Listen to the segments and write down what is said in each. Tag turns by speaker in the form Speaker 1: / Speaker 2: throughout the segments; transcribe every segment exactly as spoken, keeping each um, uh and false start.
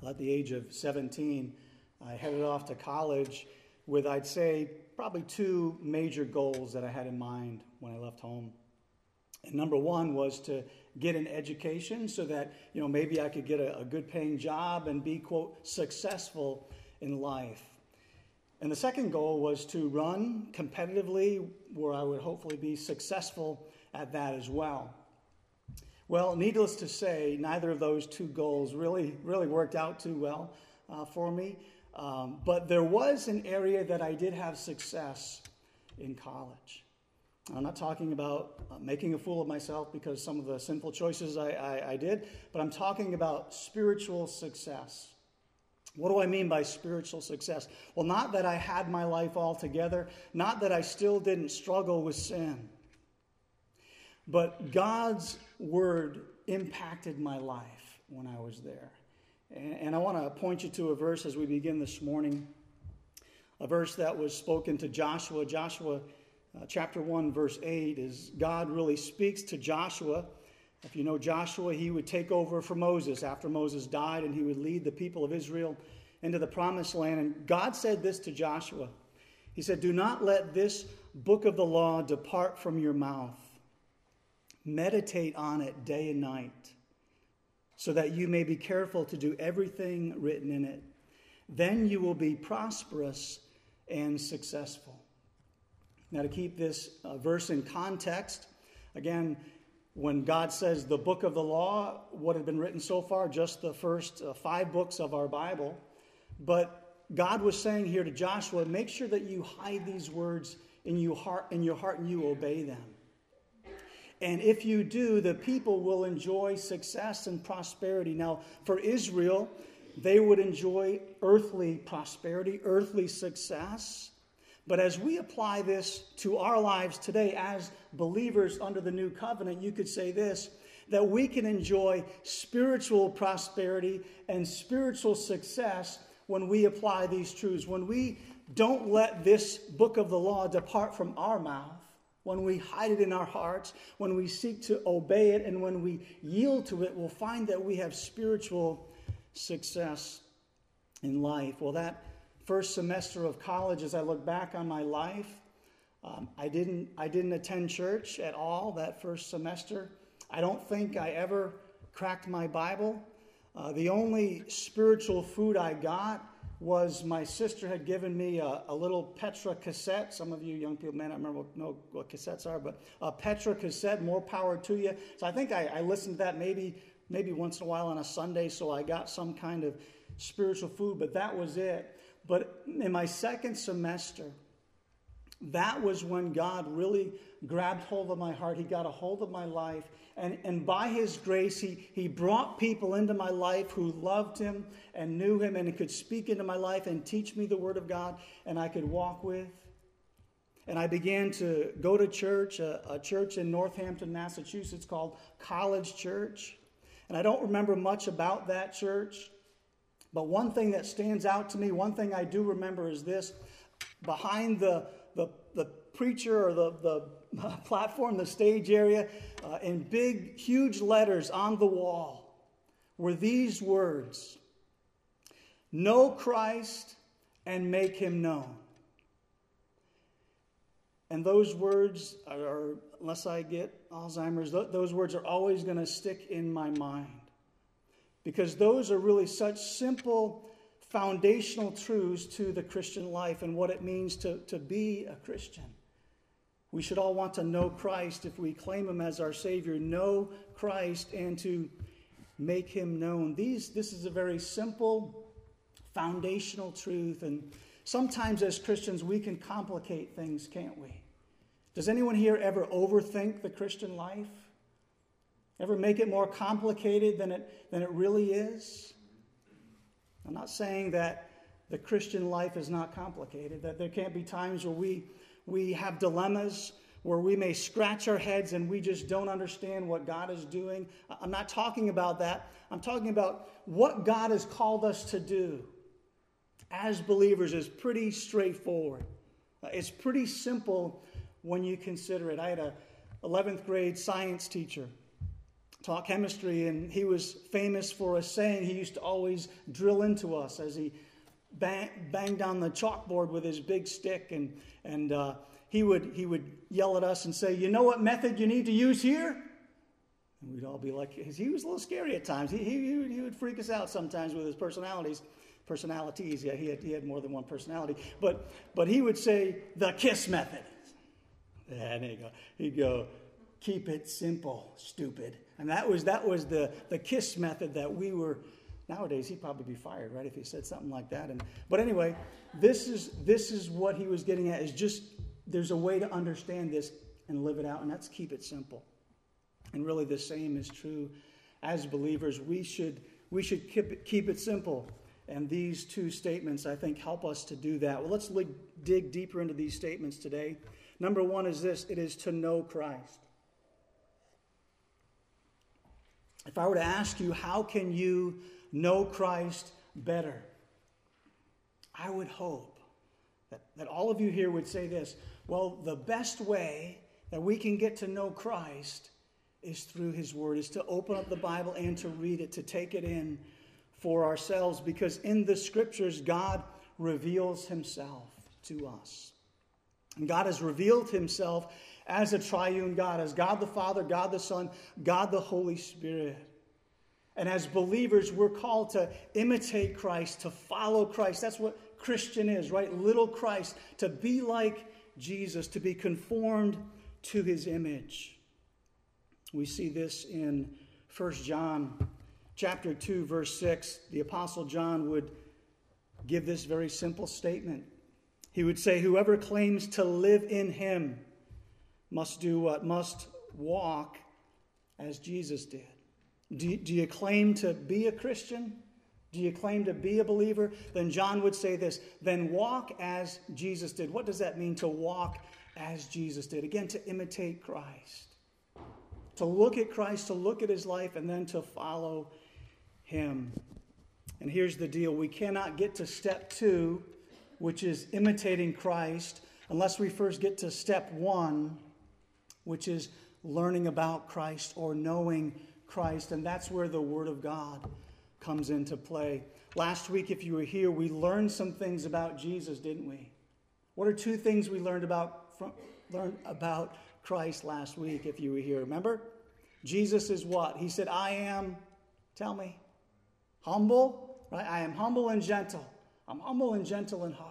Speaker 1: At the age of seventeen, I headed off to college with, I'd say, probably two major goals that I had in mind when I left home. And number one was to get an education so that, you know, maybe I could get a, a good paying job and be, quote, successful in life. And the second goal was to run competitively where I would hopefully be successful at that as well. Well, needless to say, neither of those two goals really, really worked out too well uh, for me. Um, but there was an area that I did have success in college. I'm not talking about uh, making a fool of myself because some of the sinful choices I, I, I did, but I'm talking about spiritual success. What do I mean by spiritual success? Well, not that I had my life all together, not that I still didn't struggle with sin, but God's word impacted my life when I was there. And, and I want to point you to a verse as we begin this morning, a verse that was spoken to Joshua. Joshua uh, chapter one, verse eight, is God really speaks to Joshua. If you know Joshua, he would take over for Moses after Moses died, and he would lead the people of Israel into the promised land. And God said this to Joshua. He said, "Do not let this book of the law depart from your mouth. Meditate on it day and night, so that you may be careful to do everything written in it. Then you will be prosperous and successful." Now, to keep this uh, verse in context, again, when God says the book of the law, what had been written so far, just the first uh, five books of our Bible. But God was saying here to Joshua, make sure that you hide these words in your heart, in your heart and you obey them. And if you do, the people will enjoy success and prosperity. Now, for Israel, they would enjoy earthly prosperity, earthly success. But as we apply this to our lives today as believers under the new covenant, you could say this, that we can enjoy spiritual prosperity and spiritual success when we apply these truths. When we don't let this book of the law depart from our mouth, when we hide it in our hearts, when we seek to obey it, and when we yield to it, we'll find that we have spiritual success in life. Well, that first semester of college, as I look back on my life, um, I didn't I didn't attend church at all that first semester. I don't think I ever cracked my Bible. Uh, the only spiritual food I got was my sister had given me a, a little Petra cassette. Some of you young people may not remember what, know what cassettes are, but a Petra cassette, more power to you. So I think I, I listened to that maybe maybe once in a while on a Sunday, so I got some kind of spiritual food, but that was it. But in my second semester, that was when God really grabbed hold of my heart. He got a hold of my life. And, and by His grace, he, he brought people into my life who loved Him and knew Him and could speak into my life and teach me the Word of God and I could walk with. And I began to go to church, a, a church in Northampton, Massachusetts called College Church. And I don't remember much about that church. But one thing that stands out to me, one thing I do remember is this. Behind the, the, the preacher or the, the platform, the stage area, uh, in big, huge letters on the wall were these words: "Know Christ and make Him known." And those words are, unless I get Alzheimer's, those words are always going to stick in my mind. Because those are really such simple foundational truths to the Christian life and what it means to, to be a Christian. We should all want to know Christ if we claim Him as our Savior, know Christ and to make Him known. These, this is a very simple foundational truth, and sometimes as Christians we can complicate things, can't we? Does anyone here ever overthink the Christian life? Ever make it more complicated than it than it really is? I'm not saying that the Christian life is not complicated, that there can't be times where we we have dilemmas, where we may scratch our heads and we just don't understand what God is doing. I'm not talking about that. I'm talking about what God has called us to do as believers is pretty straightforward. It's pretty simple when you consider it. I had a eleventh grade science teacher taught chemistry, and he was famous for a saying he used to always drill into us as he bang, banged on the chalkboard with his big stick, and and uh, he would he would yell at us and say, "You know what method you need to use here?" And we'd all be like, he was a little scary at times. He he he would freak us out sometimes with his personalities. Personalities, yeah, he had he had more than one personality. But but he would say the KISS method. Yeah, there you go. He'd go, "Keep it simple, stupid." And that was that was the, the KISS method that we were. Nowadays, he'd probably be fired, right, if he said something like that. And but anyway, this is this is what he was getting at. Is just there's a way to understand this and live it out, and that's keep it simple. And really, the same is true as believers. We should we should keep it, keep it simple. And these two statements, I think, help us to do that. Well, let's dig deeper into these statements today. Number one is this: it is to know Christ. If I were to ask you, how can you know Christ better? I would hope that, that all of you here would say this: well, the best way that we can get to know Christ is through his word, is to open up the Bible and to read it, to take it in for ourselves, because in the scriptures, God reveals himself to us. And God has revealed himself as a triune God, as God the Father, God the Son, God the Holy Spirit. And as believers, we're called to imitate Christ, to follow Christ. That's what Christian is, right? Little Christ, to be like Jesus, to be conformed to his image. We see this in First John chapter two, verse six. The Apostle John would give this very simple statement. He would say, "Whoever claims to live in him must do what? Must walk as Jesus did." Do, do you claim to be a Christian? Do you claim to be a believer? Then John would say this: then walk as Jesus did. What does that mean, to walk as Jesus did? Again, to imitate Christ. To look at Christ, to look at his life, and then to follow him. And here's the deal: we cannot get to step two, which is imitating Christ, unless we first get to step one, which is learning about Christ or knowing Christ. And that's where the Word of God comes into play. Last week, if you were here, we learned some things about Jesus, didn't we? What are two things we learned about from, learned about Christ last week, if you were here? Remember? Jesus is what? He said, I am, tell me, humble, right? I am humble and gentle. I'm humble and gentle in heart.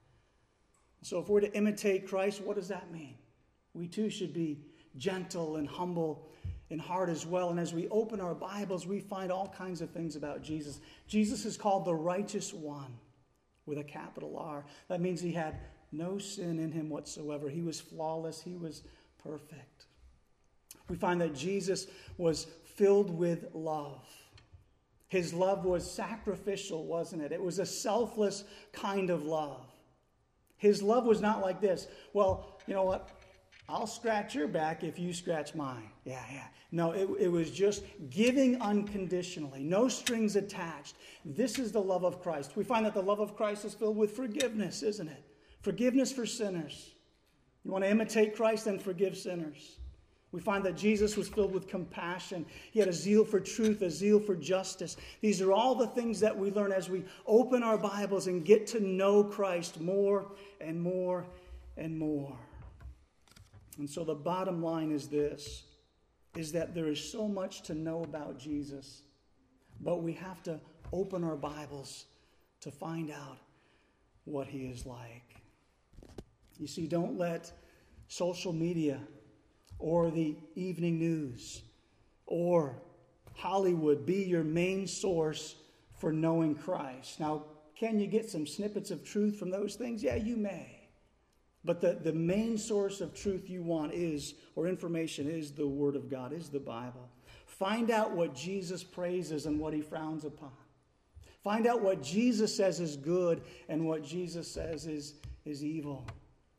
Speaker 1: So if we're to imitate Christ, what does that mean? We too should be gentle and humble in heart as well. And as we open our Bibles, we find all kinds of things about Jesus. Jesus is called the righteous one with a capital R. That means he had no sin in him whatsoever. He was flawless. He was perfect. We find that Jesus was filled with love. His love was sacrificial, wasn't it? It was a selfless kind of love. His love was not like this: well, you know what? I'll scratch your back if you scratch mine. Yeah, yeah. No, it, it was just giving unconditionally, no strings attached. This is the love of Christ. We find that the love of Christ is filled with forgiveness, isn't it? Forgiveness for sinners. You want to imitate Christ, then forgive sinners. We find that Jesus was filled with compassion. He had a zeal for truth, a zeal for justice. These are all the things that we learn as we open our Bibles and get to know Christ more and more and more. And so the bottom line is this, is that there is so much to know about Jesus, but we have to open our Bibles to find out what he is like. You see, don't let social media or the evening news or Hollywood be your main source for knowing Christ. Now, can you get some snippets of truth from those things? Yeah, you may. But the, the main source of truth you want is, or information is, the Word of God, is the Bible. Find out what Jesus praises and what he frowns upon. Find out what Jesus says is good and what Jesus says is, is evil.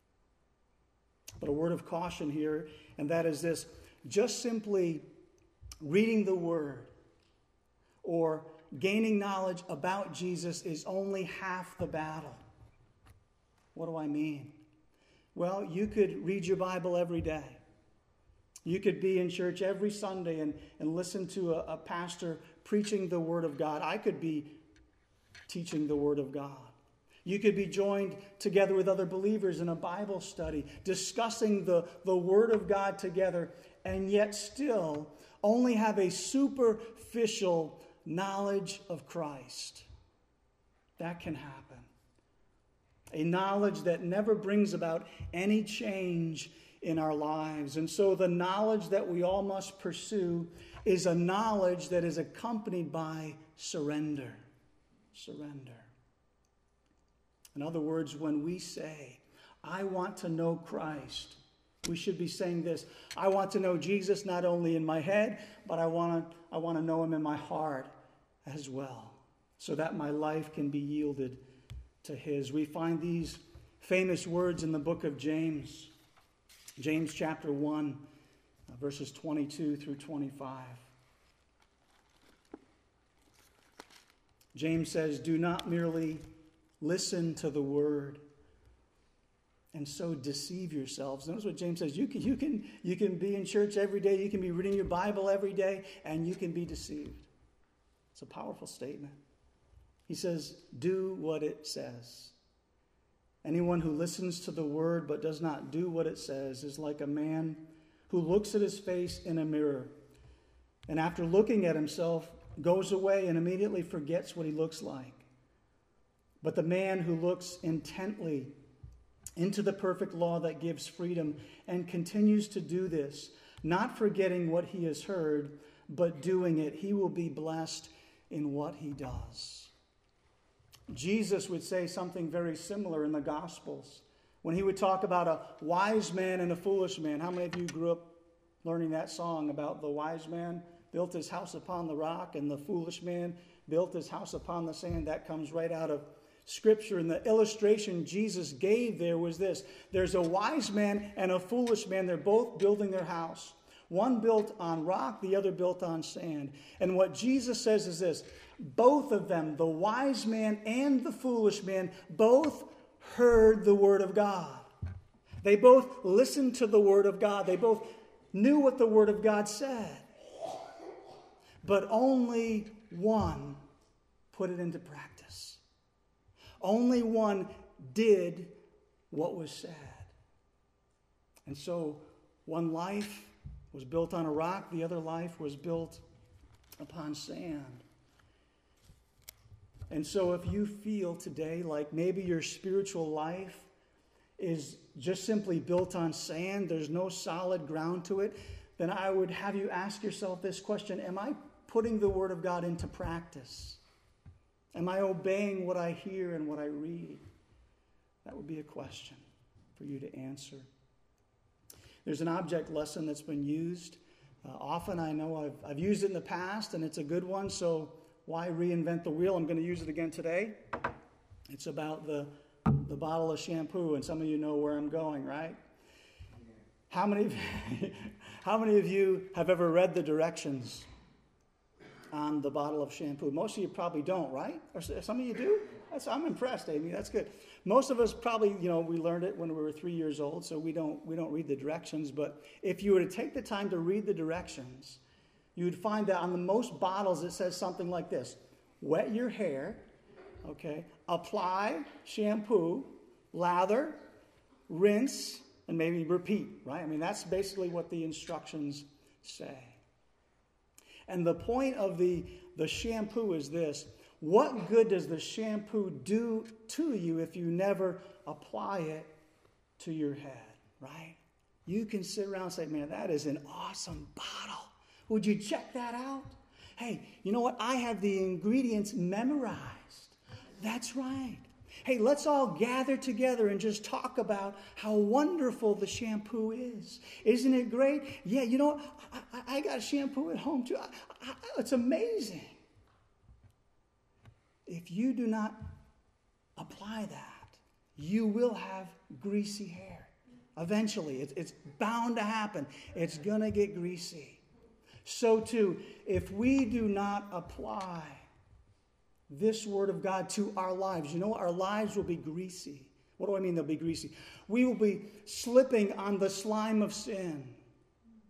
Speaker 1: But a word of caution here, and that is this: just simply reading the Word or gaining knowledge about Jesus is only half the battle. What do I mean? Well, you could read your Bible every day. You could be in church every Sunday and, and listen to a, a pastor preaching the Word of God. I could be teaching the Word of God. You could be joined together with other believers in a Bible study, discussing the, the Word of God together, and yet still only have a superficial knowledge of Christ. That can happen. A knowledge that never brings about any change in our lives. And so the knowledge that we all must pursue is a knowledge that is accompanied by surrender. Surrender. In other words, when we say, I want to know Christ, we should be saying this: I want to know Jesus not only in my head, but I want to, I want to know him in my heart as well, so that my life can be yielded to his. We find these famous words in the book of James. James chapter one, verses twenty-two through twenty-five. James says, do not merely listen to the word and so deceive yourselves. Notice what James says. You can, you can, you can be in church every day. You can be reading your Bible every day, and you can be deceived. It's a powerful statement. He says, do what it says. Anyone who listens to the word but does not do what it says is like a man who looks at his face in a mirror, and after looking at himself, goes away and immediately forgets what he looks like. But the man who looks intently into the perfect law that gives freedom and continues to do this, not forgetting what he has heard, but doing it, he will be blessed in what he does. Jesus would say something very similar in the Gospels when he would talk about a wise man and a foolish man. How many of you grew up learning that song about the wise man built his house upon the rock and the foolish man built his house upon the sand? That comes right out of Scripture. And the illustration Jesus gave there was this: there's a wise man and a foolish man. They're both building their house. One built on rock, the other built on sand. And what Jesus says is this: both of them, the wise man and the foolish man, both heard the word of God. They both listened to the word of God. They both knew what the word of God said. But only one put it into practice. Only one did what was said. And so one life was built on a rock, the other life was built upon sand. And so if you feel today like maybe your spiritual life is just simply built on sand, there's no solid ground to it, then I would have you ask yourself this question: am I putting the Word of God into practice? Am I obeying what I hear and what I read? That would be a question for you to answer. There's an object lesson that's been used. Uh, often I know I've, I've used it in the past, and it's a good one, so why reinvent the wheel? I'm going to use it again today. It's about the, the bottle of shampoo, and some of you know where I'm going, right? How many of you, how many of you have ever read the directions on the bottle of shampoo? Most of you probably don't, right? Or some of you do? That's, I'm impressed, Amy. That's good. Most of us probably, you know, we learned it when we were three years old, so we don't we don't read the directions. But if you were to take the time to read the directions, you would find that on the most bottles it says something like this: wet your hair, okay, apply shampoo, lather, rinse, and maybe repeat, right? I mean, that's basically what the instructions say. And the point of the, the shampoo is this: what good does the shampoo do to you if you never apply it to your head, right? You can sit around and say, man, that is an awesome bottle. Would you check that out? Hey, you know what? I have the ingredients memorized. That's right. Hey, let's all gather together and just talk about how wonderful the shampoo is. Isn't it great? Yeah, you know, I, I, I got shampoo at home too. I, I, it's amazing. If you do not apply that, you will have greasy hair. Eventually, it's, it's bound to happen. It's going to get greasy. So too, if we do not apply this word of God to our lives, you know, our lives will be greasy. What do I mean they'll be greasy? We will be slipping on the slime of sin.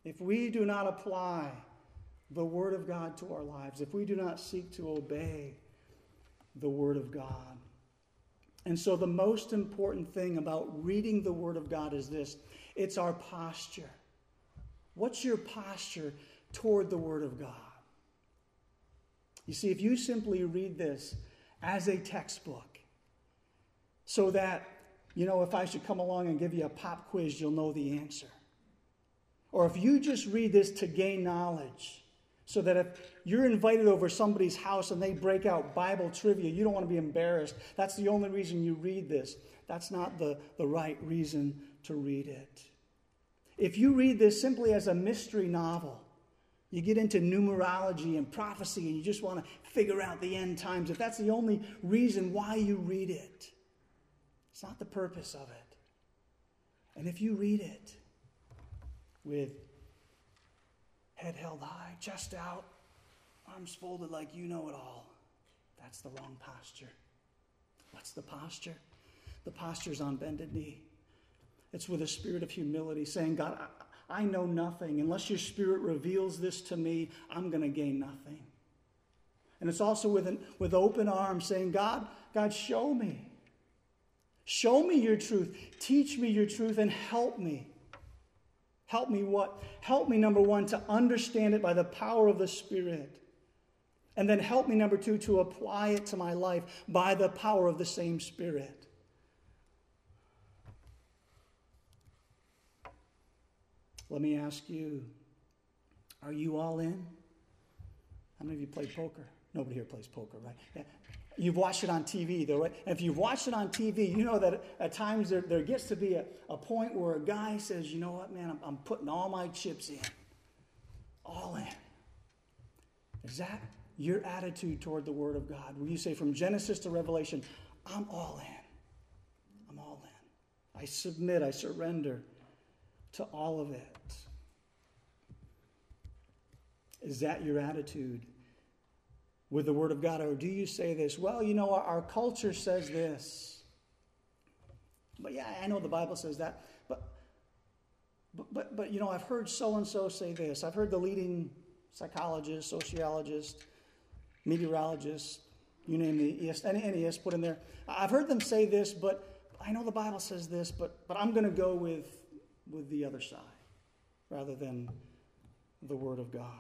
Speaker 1: if we do not apply the Word of God to our lives, if we do not seek to obey the Word of God. And so the most important thing about reading the Word of God is this. It's our posture. What's your posture toward the Word of God? You see, if you simply read this as a textbook, so that, you know, if I should come along and give you a pop quiz, you'll know the answer. Or if you just read this to gain knowledge, so that if you're invited over somebody's house and they break out Bible trivia, you don't want to be embarrassed. That's the only reason you read this. That's not the, the right reason to read it. If you read this simply as a mystery novel, you get into numerology and prophecy and you just want to figure out the end times, if that's the only reason why you read it, it's not the purpose of it. And if you read it with head held high, chest out, arms folded like you know it all, that's the wrong posture. What's the posture? The posture's on bended knee. It's with a spirit of humility, saying, God, I, I know nothing. Unless your Spirit reveals this to me, I'm going to gain nothing. And it's also with, an, with open arms, saying, God, God, show me. Show me your truth. Teach me your truth and help me. Help me what? Help me, number one, to understand it by the power of the Spirit. And then help me, number two, to apply it to my life by the power of the same Spirit. Let me ask you, are you all in? How many of you play poker? Nobody here plays poker, right? Yeah. You've watched it on T V, though, right? And if you've watched it on T V, you know that at times there, there gets to be a, a point where a guy says, you know what, man, I'm, I'm putting all my chips in. All in. Is that your attitude toward the Word of God? Will you say from Genesis to Revelation, I'm all in. I'm all in. I submit, I surrender to all of it. Is that your attitude with the Word of God? Or do you say this, well, you know, our, our culture says this. But yeah, I know the Bible says that. But, but, but, but you know, I've heard so-and-so say this. I've heard the leading psychologist, sociologist, meteorologist, you name the E S, any, any E S put in there. I've heard them say this, but I know the Bible says this, but, but I'm going to go with, with the other side rather than the Word of God.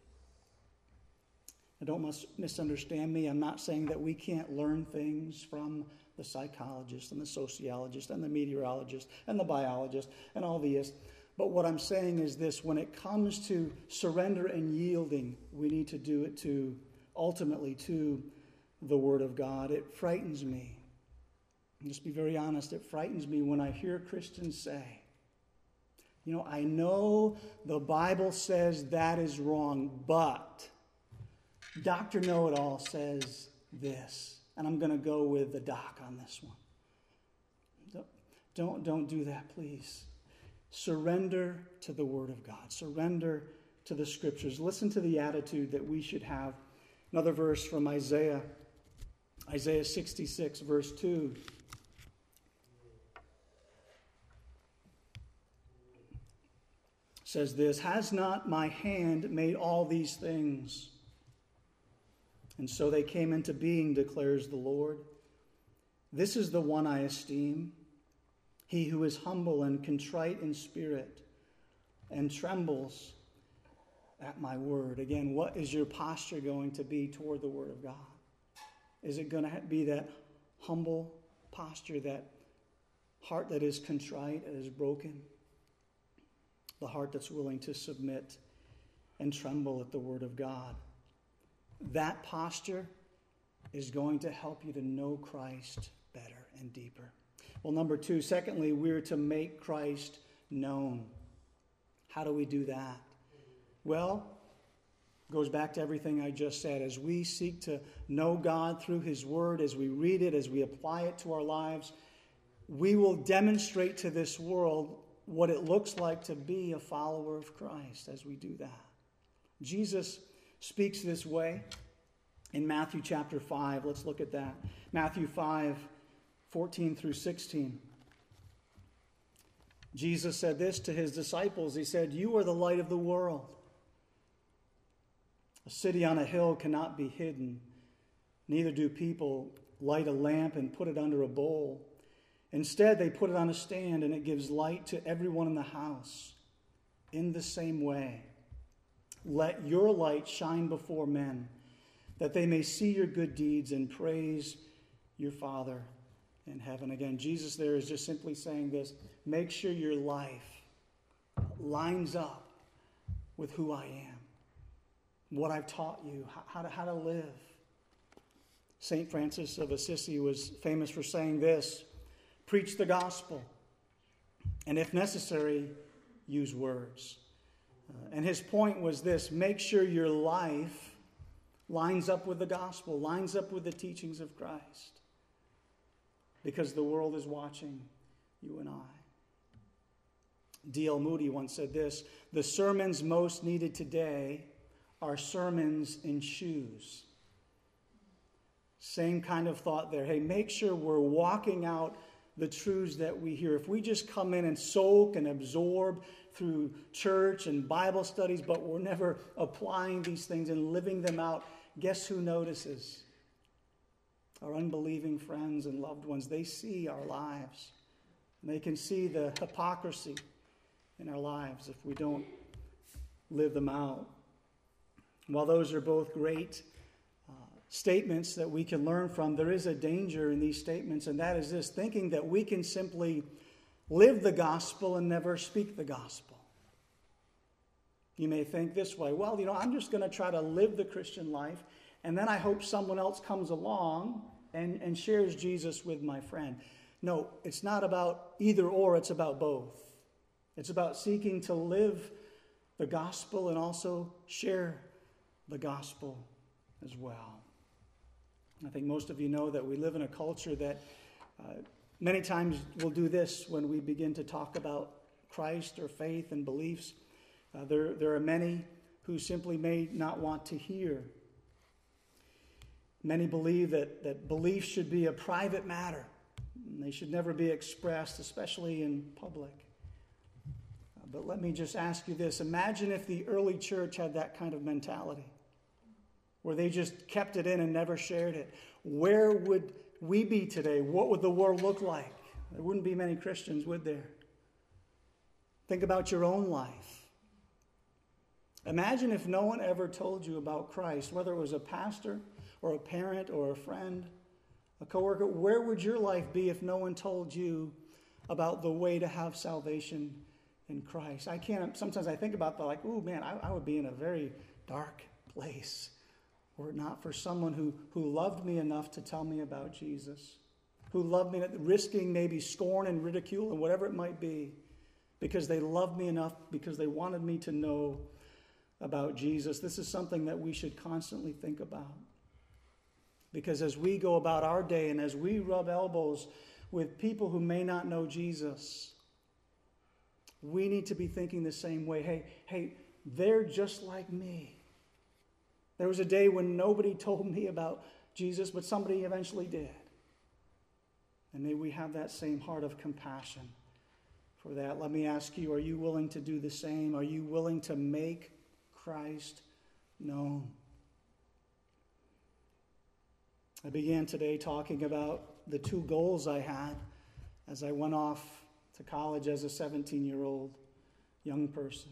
Speaker 1: And don't mis- misunderstand me. I'm not saying that we can't learn things from the psychologist and the sociologist and the meteorologist and the biologist and all these. But what I'm saying is this: when it comes to surrender and yielding, we need to do it to, ultimately, to the Word of God. It frightens me. I'll just be very honest. It frightens me when I hear Christians say, you know, I know the Bible says that is wrong, but Doctor Know-It-All says this, and I'm going to go with the doc on this one. Don't, don't, don't do that, please. Surrender to the Word of God. Surrender to the Scriptures. Listen to the attitude that we should have. Another verse from Isaiah, Isaiah sixty-six, verse two. Says this, has not my hand made all these things? And so they came into being, declares the Lord. This is the one I esteem, he who is humble and contrite in spirit and trembles at my word. Again, what is your posture going to be toward the Word of God? Is it going to be that humble posture, that heart that is contrite, that is broken? The heart that's willing to submit and tremble at the Word of God. That posture is going to help you to know Christ better and deeper. Well, number two, secondly, we're to make Christ known. How do we do that? Well, it goes back to everything I just said. As we seek to know God through His Word, as we read it, as we apply it to our lives, we will demonstrate to this world what it looks like to be a follower of Christ as we do that. Jesus speaks this way in Matthew chapter five. Let's look at that. Matthew five, fourteen through sixteen. Jesus said this to his disciples. He said, "You are the light of the world. A city on a hill cannot be hidden. Neither do people light a lamp and put it under a bowl. Instead, they put it on a stand, and it gives light to everyone in the house. In the same way, let your light shine before men, that they may see your good deeds and praise your Father in heaven." Again, Jesus there is just simply saying this: make sure your life lines up with who I am, what I've taught you, how to, how to live. Saint Francis of Assisi was famous for saying this: preach the gospel, and if necessary, use words. Uh, and his point was this: make sure your life lines up with the gospel, lines up with the teachings of Christ, because the world is watching you and I. D L Moody once said this: the sermons most needed today are sermons in shoes. Same kind of thought there. Hey, make sure we're walking out the truths that we hear. If we just come in and soak and absorb through church and Bible studies, but we're never applying these things and living them out, guess who notices? Our unbelieving friends and loved ones. They see our lives. And they can see the hypocrisy in our lives if we don't live them out. While those are both great uh, statements that we can learn from, there is a danger in these statements, and that is this: thinking that we can simply live the gospel and never speak the gospel. You may think this way: well, you know, I'm just going to try to live the Christian life, and then I hope someone else comes along and, and shares Jesus with my friend. No, it's not about either or, it's about both. It's about seeking to live the gospel and also share the gospel as well. I think most of you know that we live in a culture that uh, many times will do this when we begin to talk about Christ or faith and beliefs. Uh, there, there are many who simply may not want to hear. Many believe that, that beliefs should be a private matter. And they should never be expressed, especially in public. Uh, but let me just ask you this. Imagine if the early church had that kind of mentality, where they just kept it in and never shared it. Where would we be today? What would the world look like? There wouldn't be many Christians, would there? Think about your own life. Imagine if no one ever told you about Christ, whether it was a pastor or a parent or a friend, a coworker. Where would your life be if no one told you about the way to have salvation in Christ? I can't, sometimes I think about that like, ooh, man, I, I would be in a very dark place were it not for someone who, who loved me enough to tell me about Jesus, who loved me, risking maybe scorn and ridicule and whatever it might be, because they loved me enough, because they wanted me to know about Jesus. This is something that we should constantly think about. Because as we go about our day and as we rub elbows with people who may not know Jesus, we need to be thinking the same way. Hey, hey, they're just like me. There was a day when nobody told me about Jesus, but somebody eventually did. And may we have that same heart of compassion for that. Let me ask you, are you willing to do the same? Are you willing to make Christ known? I began today talking about the two goals I had as I went off to college as a seventeen-year-old young person.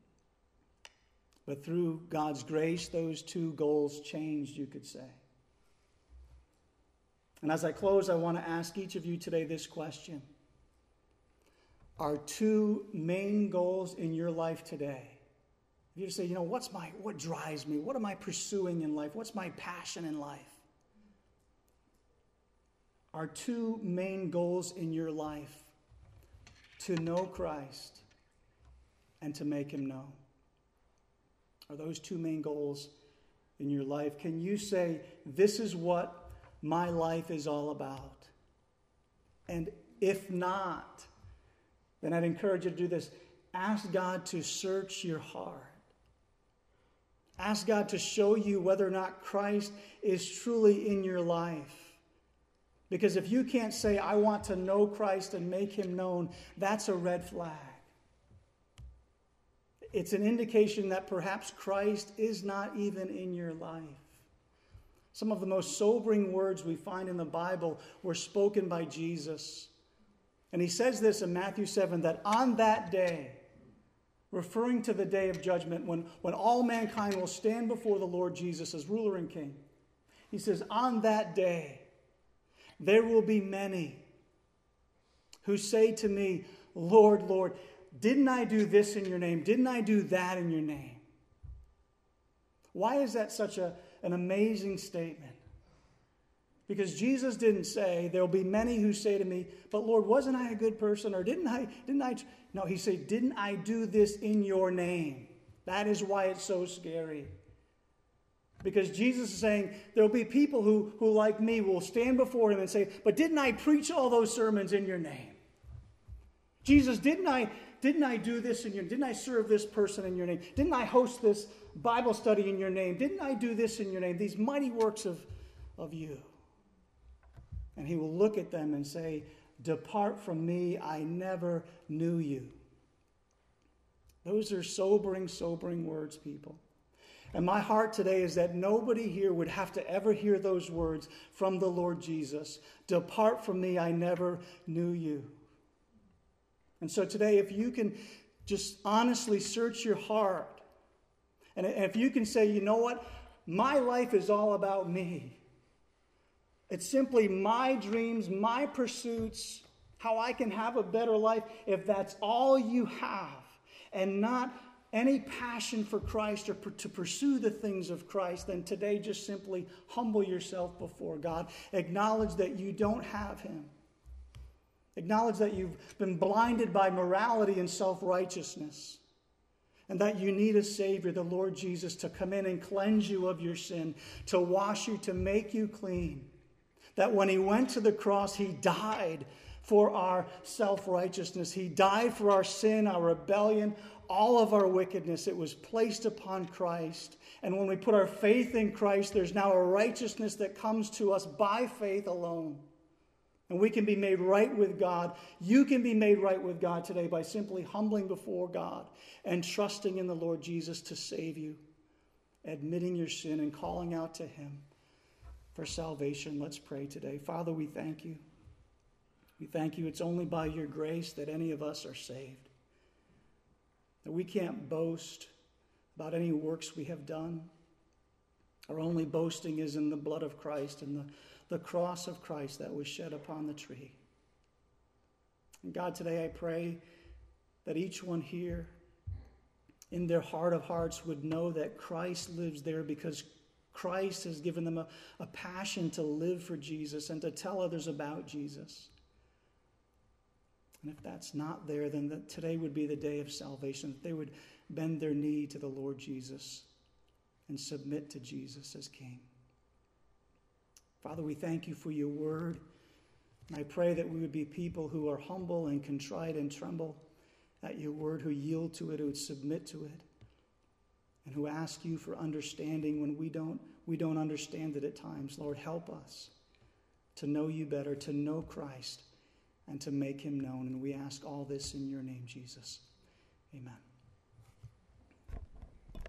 Speaker 1: But through God's grace, those two goals changed, you could say. And as I close, I want to ask each of you today this question. Are two main goals in your life today? If you say, you know, what's my, what drives me? What am I pursuing in life? What's my passion in life? Are two main goals in your life to know Christ and to make him known? Are those two main goals in your life? Can you say, this is what my life is all about? And if not, then I'd encourage you to do this. Ask God to search your heart. Ask God to show you whether or not Christ is truly in your life. Because if you can't say, I want to know Christ and make him known, that's a red flag. It's an indication that perhaps Christ is not even in your life. Some of the most sobering words we find in the Bible were spoken by Jesus. And he says this in Matthew seven, that on that day, referring to the day of judgment, when, when all mankind will stand before the Lord Jesus as ruler and king, he says, on that day, there will be many who say to me, Lord, Lord, didn't I do this in your name? Didn't I do that in your name? Why is that such a, an amazing statement? Because Jesus didn't say, there'll be many who say to me, but Lord, wasn't I a good person? Or didn't I, didn't I? No, he said, didn't I do this in your name? That is why it's so scary. Because Jesus is saying, there'll be people who, who like me, will stand before him and say, but didn't I preach all those sermons in your name? Jesus, didn't I, didn't I do this in your name? Didn't I serve this person in your name? Didn't I host this Bible study in your name? Didn't I do this in your name? These mighty works of, of you. And he will look at them and say, depart from me, I never knew you. Those are sobering, sobering words, people. And my heart today is that nobody here would have to ever hear those words from the Lord Jesus. Depart from me, I never knew you. And so today, if you can just honestly search your heart, and if you can say, you know what, my life is all about me. It's simply my dreams, my pursuits, how I can have a better life. If that's all you have, and not any passion for Christ or to pursue the things of Christ, then today just simply humble yourself before God. Acknowledge that you don't have him. Acknowledge that you've been blinded by morality and self-righteousness, and that you need a Savior, the Lord Jesus, to come in and cleanse you of your sin, to wash you, to make you clean. That when he went to the cross, he died for our self-righteousness. He died for our sin, our rebellion, all of our wickedness. It was placed upon Christ. And when we put our faith in Christ, there's now a righteousness that comes to us by faith alone. And we can be made right with God. You can be made right with God today by simply humbling before God and trusting in the Lord Jesus to save you, admitting your sin and calling out to him for salvation. Let's pray today. Father, we thank you. We thank you. It's only by your grace that any of us are saved. That we can't boast about any works we have done. Our only boasting is in the blood of Christ and the, the cross of Christ that was shed upon the tree. And God, today I pray that each one here in their heart of hearts would know that Christ lives there, because Christ has given them a, a passion to live for Jesus and to tell others about Jesus. And if that's not there, then the, today would be the day of salvation, that they would bend their knee to the Lord Jesus and submit to Jesus as King. Father, we thank you for your word. And I pray that we would be people who are humble and contrite and tremble at your word, who yield to it, who would submit to it, and who ask you for understanding when we don't, we don't understand it at times. Lord, help us to know you better, to know Christ, and to make him known. And we ask all this in your name, Jesus. Amen.